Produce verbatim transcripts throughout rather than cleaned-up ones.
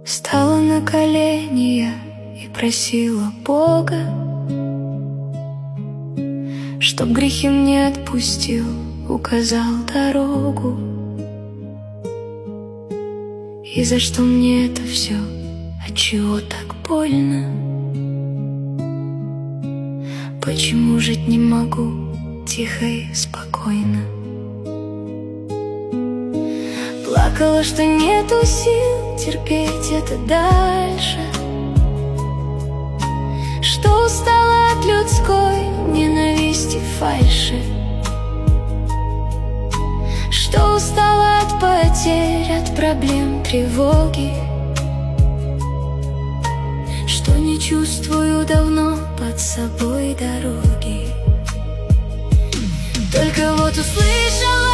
Стала на колени я и просила Бога, чтоб грехи мне отпустил, указал дорогу. И за что мне это все? Отчего так больно? Почему жить не могу тихо и спокойно? Плакала, что нету сил терпеть это дальше, что устала от людской ненависти, фальши, что устала от потерь, от проблем, тревоги, что не чувствую давно под собой дороги. Только вот услышала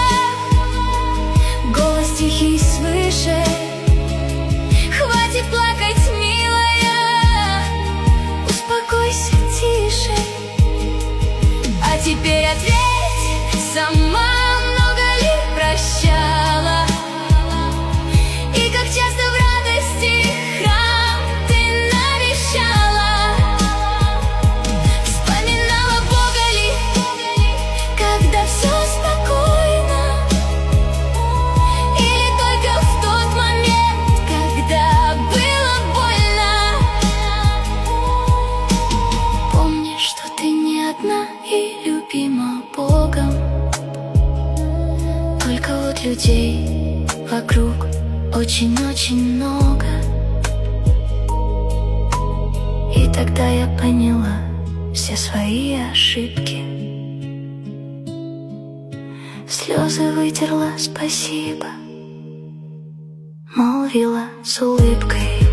голос тихий свыше: хватит плакать, милая, успокойся тише. А теперь ответь сама, много ли прощала? И как часто в радости храм ты навещала? Вспоминала Бога ли, когда все спокойно? Или только в тот момент, когда было больно? Помни, что ты не одна и любима Богом. Только вот людей вокруг очень-очень много. И тогда я поняла все свои ошибки. Слезы вытерла, спасибо, молвила с улыбкой.